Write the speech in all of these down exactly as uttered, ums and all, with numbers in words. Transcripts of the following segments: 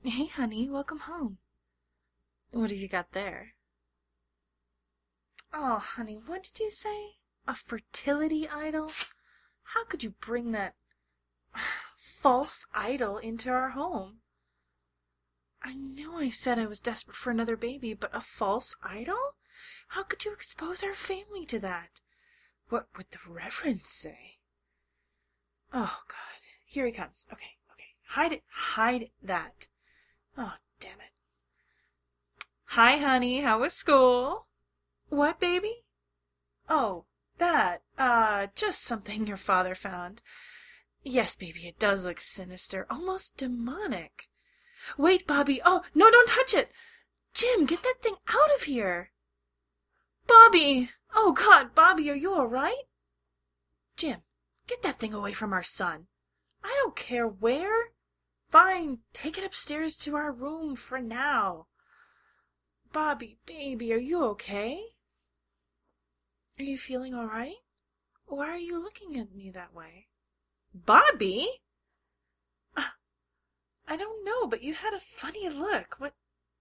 Hey, honey, welcome home. What have you got there? Oh, honey, what did you say? A fertility idol? How could you bring that false idol into our home? I know I said I was desperate for another baby, but a false idol? How could you expose our family to that? What would the Reverend say? Oh, God. Here he comes. Okay, okay. Hide it. Hide that. Oh, damn it. Hi, honey. How was school? What, baby? Oh, that. Uh, just something your father found. Yes, baby, it does look sinister. Almost demonic. Wait, Bobby. Oh, no, don't touch it. Jim, get that thing out of here. Bobby! Oh, God, Bobby, are you all right? Jim, get that thing away from our son. I don't care where. Fine, take it upstairs to our room for now. Bobby, baby, are you okay? Are you feeling all right? Why are you looking at me that way? Bobby? Uh, I don't know, but you had a funny look. What?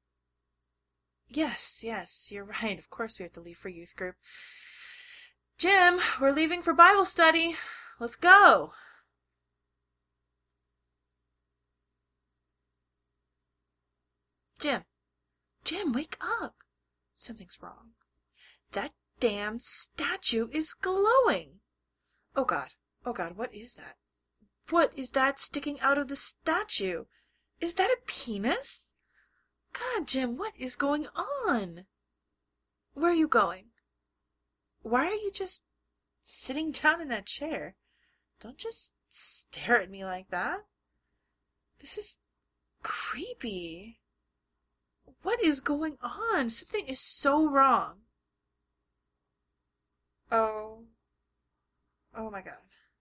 Yes, yes, you're right. Of course we have to leave for youth group. Jim, we're leaving for Bible study. Let's go. Jim, Jim, wake up. Something's wrong. That damn statue is glowing. Oh, God. Oh, God, what is that? What is that sticking out of the statue? Is that a penis? God, Jim, what is going on? Where are you going? Why are you just sitting down in that chair? Don't just stare at me like that. This is creepy. What is going on? Something is so wrong. Oh. Oh my God.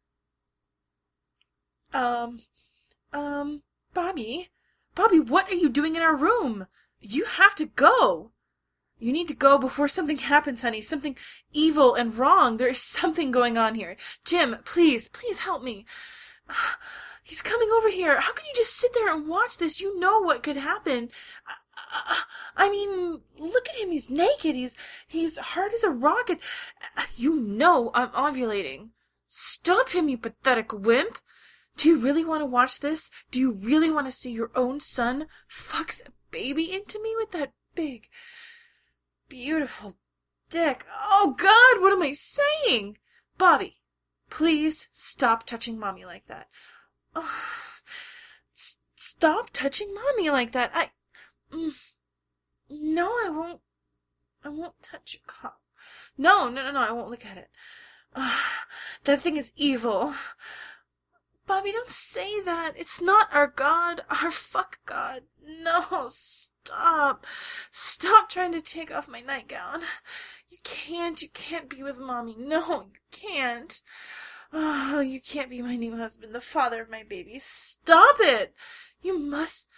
Um, um, Bobby? Bobby, what are you doing in our room? You have to go. You need to go before something happens, honey. Something evil and wrong. There is something going on here. Jim, please, please help me. He's coming over here. How can you just sit there and watch this? You know what could happen. I, I mean, look at him. He's naked. He's he's hard as a rock. And you know I'm ovulating. Stop him, you pathetic wimp. Do you really want to watch this? Do you really want to see your own son fucks a baby into me with that big, beautiful dick? Oh, God, what am I saying? Bobby, please stop touching Mommy like that. Oh, s- stop touching Mommy like that. I... Mm, no, I won't. I won't touch your cock. No, no, no, no, I won't look at it. Uh, that thing is evil. Bobby, don't say that. It's not our God, our fuck God. No, stop. Stop trying to take off my nightgown. You can't, you can't be with Mommy. No, you can't. Oh, you can't be my new husband, the father of my baby. Stop it. You must,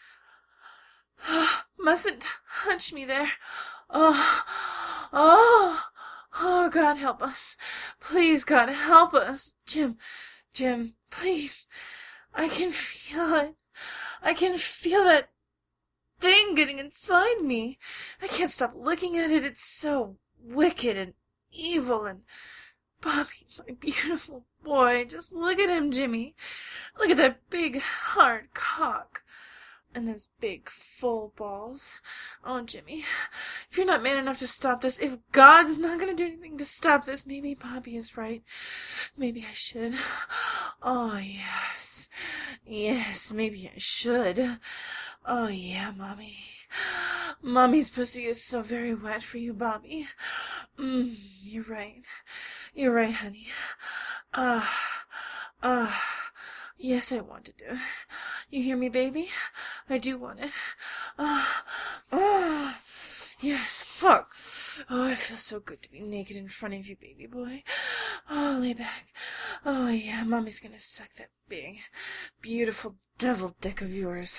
mustn't touch me there. Oh, oh, oh, God help us. Please, God help us. Jim, Jim, please. I can feel it. I can feel that thing getting inside me. I can't stop looking at it. It's so wicked and evil. And Bobby, my beautiful boy, just look at him, Jimmy. Look at that big, hard cock. And those big, full balls. Oh, Jimmy, if you're not man enough to stop this, if God is not going to do anything to stop this, maybe Bobby is right. Maybe I should. Oh, yes. Yes, maybe I should. Oh, yeah, Mommy. Mommy's pussy is so very wet for you, Bobby. Mm, you're right. You're right, honey. Ah, ah. Yes, I want to do it. You hear me, baby? I do want it. Ah, ah. Yes, fuck. Oh, I feel so good to be naked in front of you, baby boy. Oh, lay back. Oh, yeah, Mommy's gonna suck that big, beautiful devil dick of yours.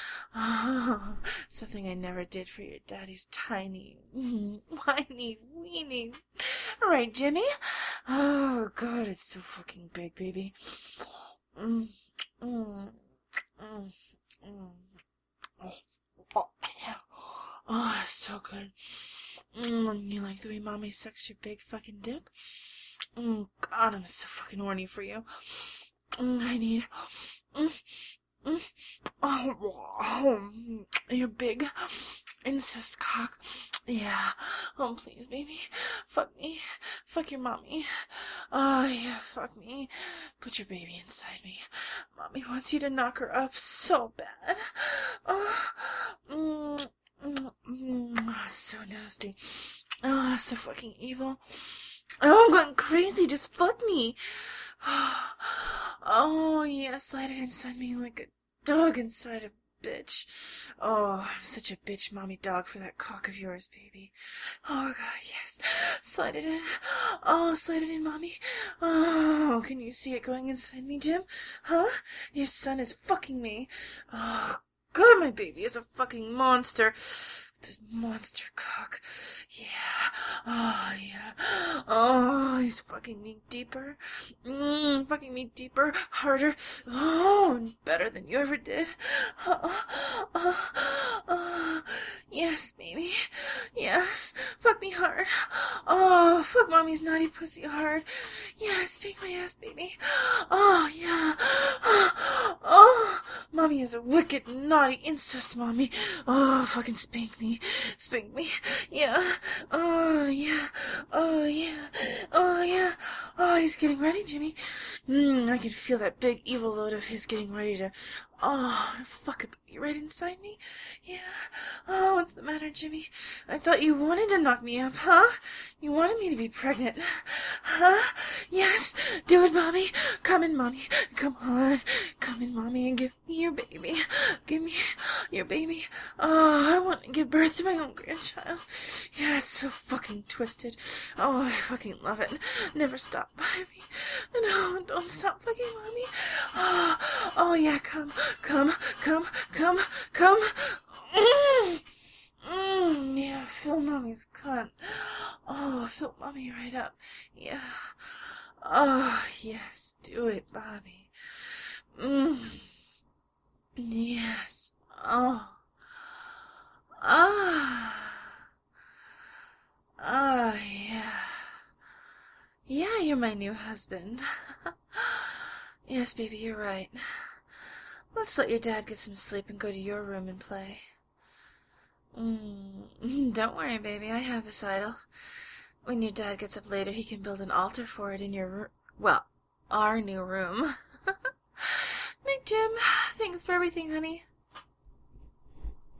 Oh, something I never did for your daddy's tiny, whiny, weeny. All right, Jimmy. Oh, God, it's so fucking big, baby. Mm, mm, mm, mm. Oh. so good. Mm, you like the way mommy sucks your big fucking dick? Mm, God, I'm so fucking horny for you. Mm, I need... Mm, mm, oh, oh, your big incest cock. Yeah. Oh, please, baby. Fuck me. Fuck your mommy. Oh, yeah, fuck me. Put your baby inside me. Mommy wants you to knock her up so bad. Oh, mm, mm, mm, so nasty. Oh, so fucking evil. Oh, I'm going crazy. Just fuck me. Oh, yeah, slide it inside me like a dog inside a bitch. Oh, I'm such a bitch mommy dog for that cock of yours, baby. Oh, God, yes. Slide it in. Oh, slide it in, mommy. Oh, can you see it going inside me, Jim? Huh? Your son is fucking me. Oh, God, my baby is a fucking monster. This monster cock. Yeah. Oh, yeah. Oh, he's fucking me deeper. Mmm, fucking me deeper, harder. Oh, and better than you ever did. Oh, oh, oh. Yes, baby. Yes. Fuck me hard. Oh, fuck mommy's naughty pussy hard. Yes, spank my ass, baby. Oh, yeah. Oh, oh. Mommy is a wicked, naughty incest mommy. Oh, fucking spank me. Spank me. Yeah. Oh, yeah. Oh, yeah. Oh, yeah. Oh, he's getting ready, Jimmy. Mmm, I can feel that big evil load of his getting ready to... Oh, to fuck a baby right inside me? Yeah. Oh, what's the matter, Jimmy? I thought you wanted to knock me up, huh? You wanted me to be pregnant. Huh? Yes. Do it, Mommy. Come in, Mommy. Come on. Come in, Mommy, and give me your baby. Give me your baby. Oh, I want to give birth to my own grandchild. Yeah, it's so fucking twisted. Oh, I fucking love it. Never stop, Mommy. No, don't stop fucking, Mommy. Oh, oh yeah, come. Come, come, come, come. Mm. Mm, yeah, fill mommy's cunt. Oh, fill mommy right up. Yeah. Oh, yes, do it, Bobby. Mm. Yes. Oh. Ah. Oh, yeah. Yeah, you're my new husband. Yes, baby, you're right. Let's let your dad get some sleep and go to your room and play. Mm, don't worry, baby. I have this idol. When your dad gets up later, he can build an altar for it in your room. Well, our new room. Night, Jim. Thanks for everything, honey.